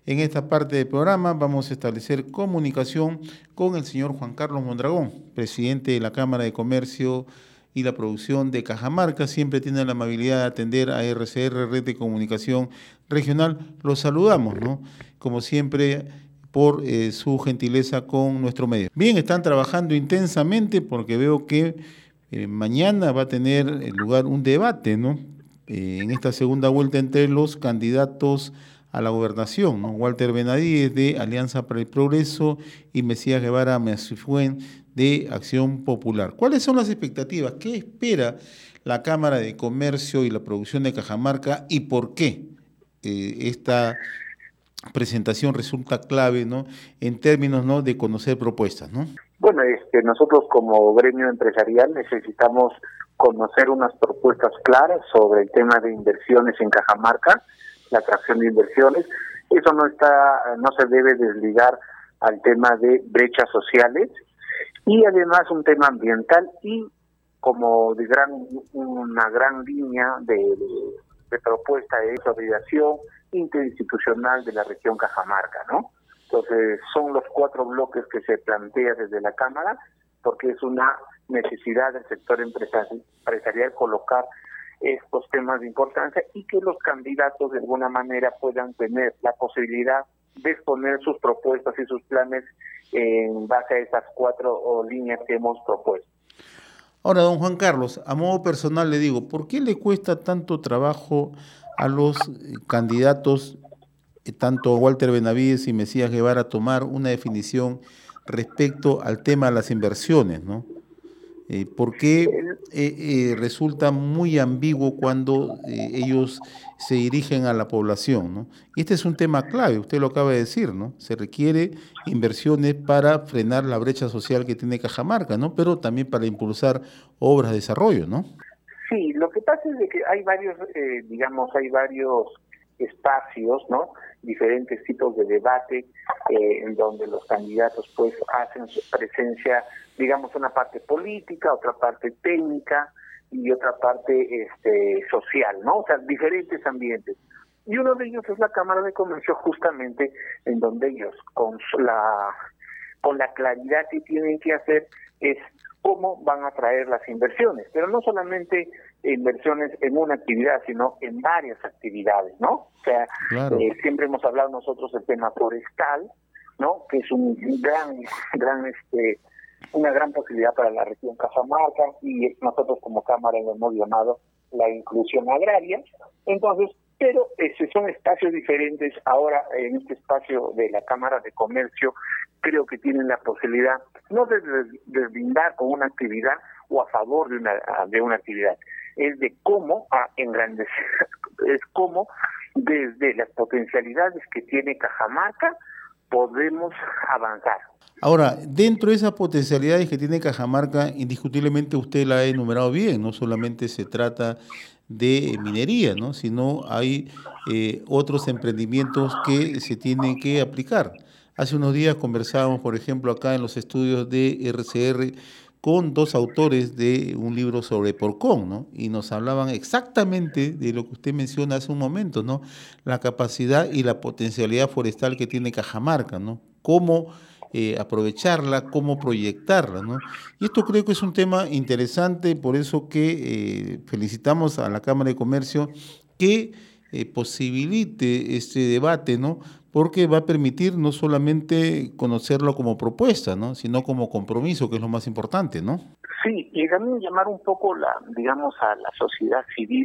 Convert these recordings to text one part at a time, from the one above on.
En esta parte del programa vamos a establecer comunicación con el señor Juan Carlos Mondragón, presidente de la Cámara de Comercio y la Producción de Cajamarca. Siempre tiene la amabilidad de atender a RCR, Red de Comunicación Regional. Los saludamos, ¿no? Como siempre, por su gentileza con nuestro medio. Bien, están trabajando intensamente porque veo que mañana va a tener lugar un debate, ¿no? En esta segunda vuelta entre los candidatos a la gobernación, ¿no? Walter Benavides de Alianza para el Progreso y Mesías Guevara Masifuen de Acción Popular. ¿Cuáles son las expectativas? ¿Qué espera la Cámara de Comercio y la Producción de Cajamarca y por qué esta presentación resulta clave, ¿no? En términos, ¿no?, de conocer propuestas, ¿no? Bueno, nosotros como gremio empresarial necesitamos conocer unas propuestas claras sobre el tema de inversiones en Cajamarca, la atracción de inversiones. Eso no se debe desligar al tema de brechas sociales y además un tema ambiental y como una gran línea de propuesta de consolidación interinstitucional de la región Cajamarca, ¿no? Entonces, son los 4 bloques que se plantea desde la Cámara, porque es una necesidad del sector empresarial colocar estos temas de importancia y que los candidatos de alguna manera puedan tener la posibilidad de exponer sus propuestas y sus planes en base a esas 4 líneas que hemos propuesto. Ahora, don Juan Carlos, a modo personal le digo, ¿por qué le cuesta tanto trabajo a los candidatos, tanto Walter Benavides y Mesías Guevara, tomar una definición respecto al tema de las inversiones, ¿no? ¿Por qué resulta muy ambiguo cuando ellos se dirigen a la población, ¿no? Y este es un tema clave, usted lo acaba de decir, ¿no? Se requiere inversiones para frenar la brecha social que tiene Cajamarca, ¿no? Pero también para impulsar obras de desarrollo, ¿no? Sí, lo que pasa es de que hay varios espacios, ¿no? Diferentes tipos de debate en donde los candidatos pues hacen su presencia, digamos, una parte política, otra parte técnica y otra parte social, ¿no? O sea, diferentes ambientes. Y uno de ellos es la Cámara de Comercio, justamente en donde ellos con la claridad que tienen que hacer es cómo van a traer las inversiones, pero no solamente inversiones en una actividad, sino en varias actividades, ¿no? O sea, claro. Siempre hemos hablado nosotros del tema forestal, ¿no? Que es una gran posibilidad para la región Cajamarca y nosotros como Cámara lo hemos llamado la inclusión agraria. Entonces, pero son espacios diferentes. Ahora, en este espacio de la Cámara de Comercio, creo que tienen la posibilidad no de brindar con una actividad o a favor de una actividad, es de cómo engrandecer, es cómo desde las potencialidades que tiene Cajamarca podemos avanzar. Ahora, dentro de esas potencialidades que tiene Cajamarca, indiscutiblemente usted la ha enumerado bien, no solamente se trata de minería, ¿no?, sino hay otros emprendimientos que se tienen que aplicar. Hace unos días conversábamos, por ejemplo, acá en los estudios de RCR con 2 autores de un libro sobre Porcón, ¿no? Y nos hablaban exactamente de lo que usted menciona hace un momento, ¿no? La capacidad y la potencialidad forestal que tiene Cajamarca, ¿no? Cómo aprovecharla, cómo proyectarla, ¿no? Y esto creo que es un tema interesante, por eso que felicitamos a la Cámara de Comercio que posibilite este debate, ¿no? Porque va a permitir no solamente conocerlo como propuesta, ¿no?, sino como compromiso, que es lo más importante, ¿no? Sí, y también llamar un poco digamos, a la sociedad civil,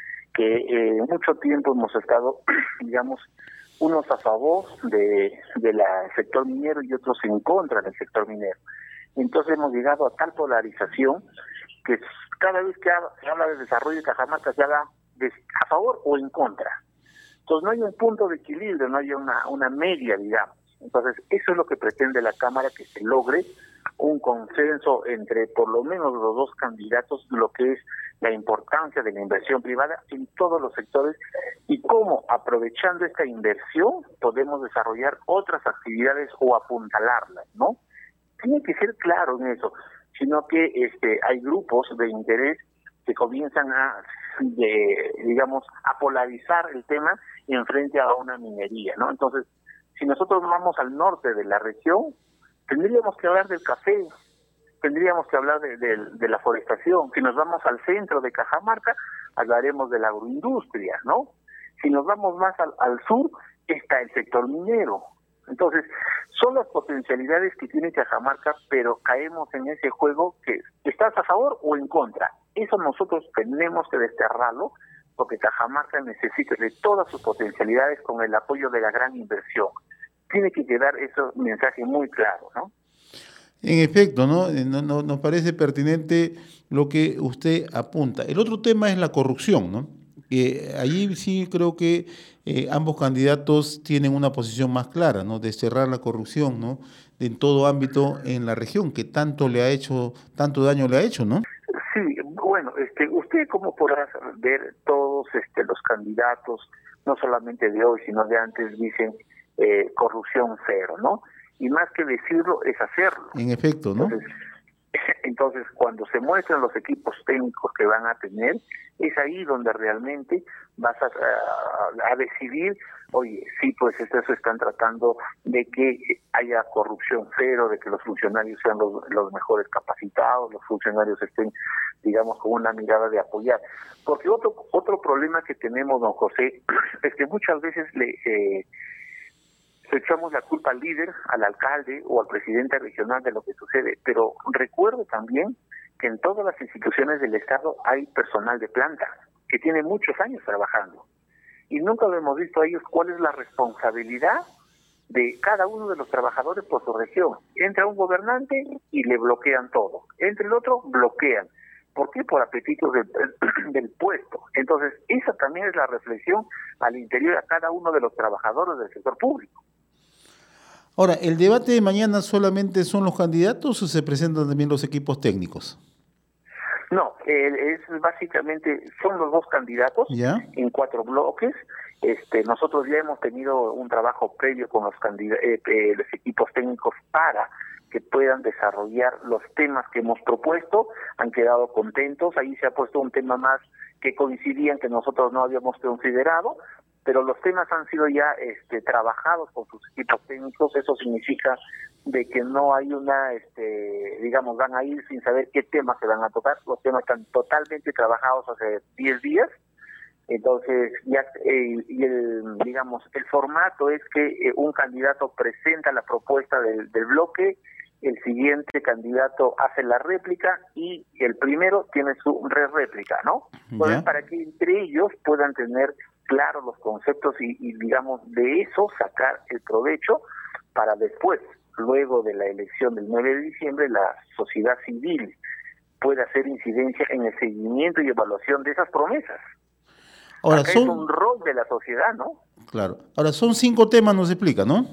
que mucho tiempo hemos estado, digamos, unos a favor del sector minero y otros en contra del sector minero. Entonces hemos llegado a tal polarización que cada vez que se habla de desarrollo de Cajamarca se habla a favor o en contra. Entonces no hay un punto de equilibrio, no hay una media, digamos. Entonces eso es lo que pretende la Cámara, que se logre un consenso entre por lo menos los 2 candidatos, lo que es la importancia de la inversión privada en todos los sectores y cómo, aprovechando esta inversión, podemos desarrollar otras actividades o apuntalarlas, ¿no? Tiene que ser claro en eso, sino que hay grupos de interés que comienzan a polarizar el tema enfrente a una minería, ¿no? Entonces, si nosotros vamos al norte de la región, tendríamos que hablar del café, tendríamos que hablar de la forestación. Si nos vamos al centro de Cajamarca, hablaremos de la agroindustria, ¿no? Si nos vamos más al sur, está el sector minero. Entonces, son las potencialidades que tiene Cajamarca, pero caemos en ese juego que estás a favor o en contra. Eso nosotros tenemos que desterrarlo, porque Cajamarca necesita de todas sus potencialidades con el apoyo de la gran inversión. Tiene que quedar ese mensaje muy claro, ¿no? En efecto, ¿no? Nos parece pertinente lo que usted apunta. El otro tema es la corrupción, ¿no? Allí sí creo que ambos candidatos tienen una posición más clara, ¿no? De cerrar la corrupción, ¿no? En todo ámbito en la región, que tanto daño le ha hecho, ¿no? Sí, bueno, usted como podrá ver, todos los candidatos, no solamente de hoy, sino de antes, dicen corrupción cero, ¿no? Y más que decirlo, es hacerlo. En efecto, ¿no? Entonces, cuando se muestran los equipos técnicos que van a tener, es ahí donde realmente vas a decidir, oye, sí, pues estos están tratando de que haya corrupción cero, de que los funcionarios sean los mejores capacitados, los funcionarios estén, digamos, con una mirada de apoyar. Porque otro problema que tenemos, don José, es que muchas veces le echamos la culpa al líder, al alcalde o al presidente regional de lo que sucede, pero recuerdo también que en todas las instituciones del Estado hay personal de planta que tiene muchos años trabajando y nunca lo hemos visto a ellos cuál es la responsabilidad de cada uno de los trabajadores por su región. Entra un gobernante y le bloquean todo, entra el otro, bloquean. ¿Por qué? Por apetitos del puesto. Entonces, esa también es la reflexión al interior a cada uno de los trabajadores del sector público. Ahora, ¿el debate de mañana solamente son los candidatos o se presentan también los equipos técnicos? No, es básicamente, son los dos candidatos. ¿Ya? En 4 bloques. Nosotros ya hemos tenido un trabajo previo con los equipos técnicos para que puedan desarrollar los temas que hemos propuesto, han quedado contentos, ahí se ha puesto un tema más que coincidían que nosotros no habíamos considerado, pero los temas han sido ya trabajados con sus equipos técnicos. Eso significa de que no hay digamos, van a ir sin saber qué temas se van a tocar. Los temas están totalmente trabajados hace 10 días. Entonces, ya digamos, el formato es que un candidato presenta la propuesta del bloque, el siguiente candidato hace la réplica y el primero tiene su réplica, ¿no? Entonces, para que entre ellos puedan tener claros los conceptos y digamos, de eso sacar el provecho para después, luego de la elección del 9 de diciembre, la sociedad civil pueda hacer incidencia en el seguimiento y evaluación de esas promesas. Ahora, es un rol de la sociedad, ¿no? Claro. Ahora, son 5 temas, nos explica, ¿no?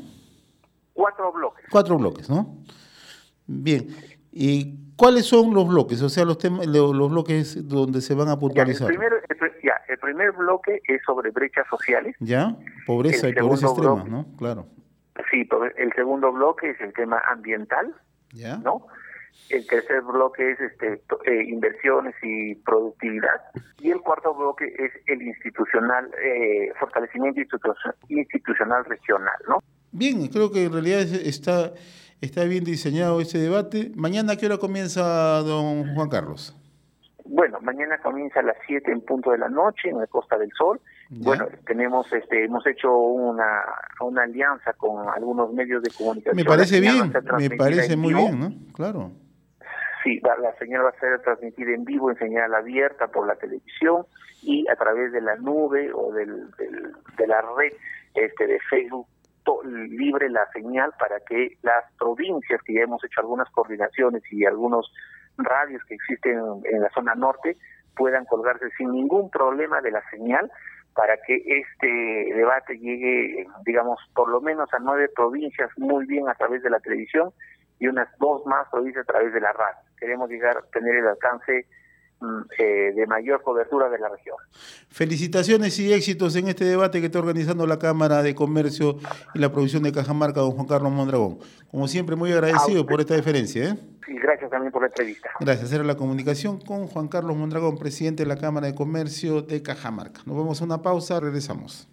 4 bloques. 4 bloques, ¿no? Bien. ¿Y cuáles son los bloques? O sea, los bloques donde se van a puntualizar. El primer bloque es sobre brechas sociales. ¿Ya? Pobreza y pobreza extrema, ¿no? Claro. Sí, el segundo bloque es el tema ambiental, ¿ya? ¿no? El tercer bloque es inversiones y productividad. Y el cuarto bloque es el institucional, fortalecimiento institucional regional, ¿no? Bien, creo que en realidad está bien diseñado ese debate. ¿Mañana a qué hora comienza, don Juan Carlos? Bueno, mañana comienza a las 7 en punto de la noche en la Costa del Sol. ¿Ya? Bueno, hemos hecho una alianza con algunos medios de comunicación. Me parece bien, me parece muy bien, ¿no? Claro. Sí, la señal va a ser transmitida en vivo en señal abierta por la televisión y a través de la nube o de la red de Facebook libre la señal para que las provincias, que ya hemos hecho algunas coordinaciones y algunos radios que existen en la zona norte, puedan colgarse sin ningún problema de la señal para que este debate llegue, digamos, por lo menos a 9 provincias muy bien a través de la televisión y unas 2 más provincias a través de la radio. Queremos llegar a tener el alcance de mayor cobertura de la región. Felicitaciones y éxitos en este debate que está organizando la Cámara de Comercio y la Producción de Cajamarca, don Juan Carlos Mondragón. Como siempre, muy agradecido por esta deferencia. Y gracias también por la entrevista. Gracias. Era la comunicación con Juan Carlos Mondragón, presidente de la Cámara de Comercio de Cajamarca. Nos vamos a una pausa, regresamos.